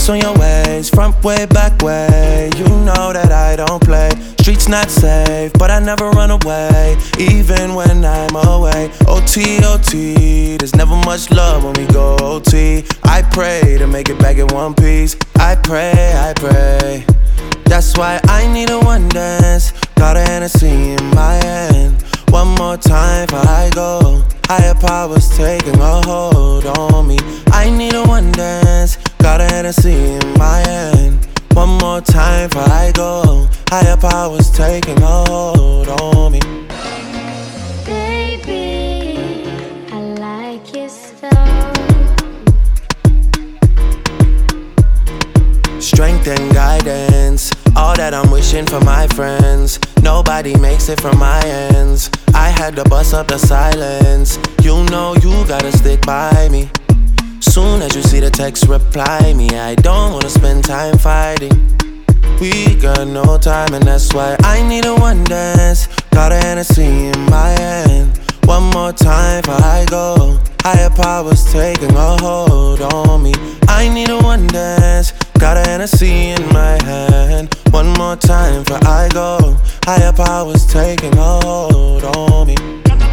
Ice on your ways, front way, back way. You know that I don't play. Streets not safe, but I never run away, even when I'm away. OT, OT, there's never much love when we go OT. I pray to make it back in one piece. I pray, I pray. That's why I need a one dance. Got a Hennessy in my hand. One more time before I go. Higher powers taking a hold on me. I need a one dance. Got a Hennessy in my hand. One more time before I go. Higher powers taking a hold on me. Baby, I like your slow. Strength and guidance, all that I'm wishing for my friends. Nobody makes it from my ends. I had to bust up the silence. You know you gotta stick by me. Soon as you see the text, reply me. I don't wanna spend time fighting. We got no time and that's why I need a one dance. Got a Hennessy in my hand. One more time before I go. Higher powers taking a hold on me. I need a one dance. Got a Hennessy in my hand. One more time before I go. Higher powers taking a hold on me.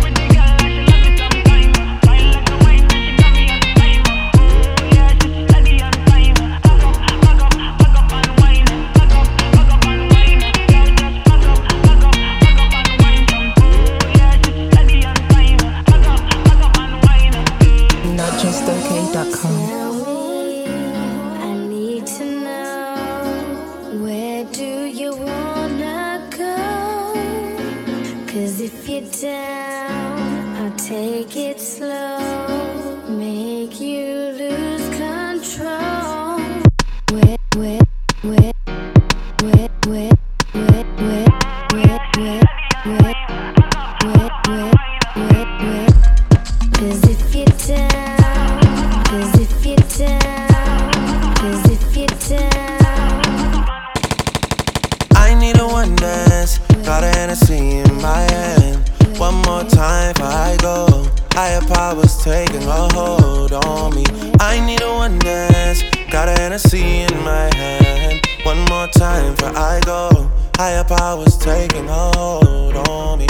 NotJustOK.com. I need to know, where do you wanna go? 'Cause if you're down, I'll take it slow, make you lose control. Where, where, where, where, where, where, where, where, where, where, where, where, where, where. 'Cause if you're down, 'cause if you're down, 'cause if you're down. I need a one dance. Got a Hennessy in my hand. One more time before I go. Higher powers taking a hold on me. I need a one dance. Got a Hennessy in my hand. One more time before I go. Higher powers taking a hold on me.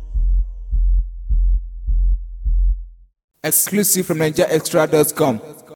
Exclusive from NigerExtra.com.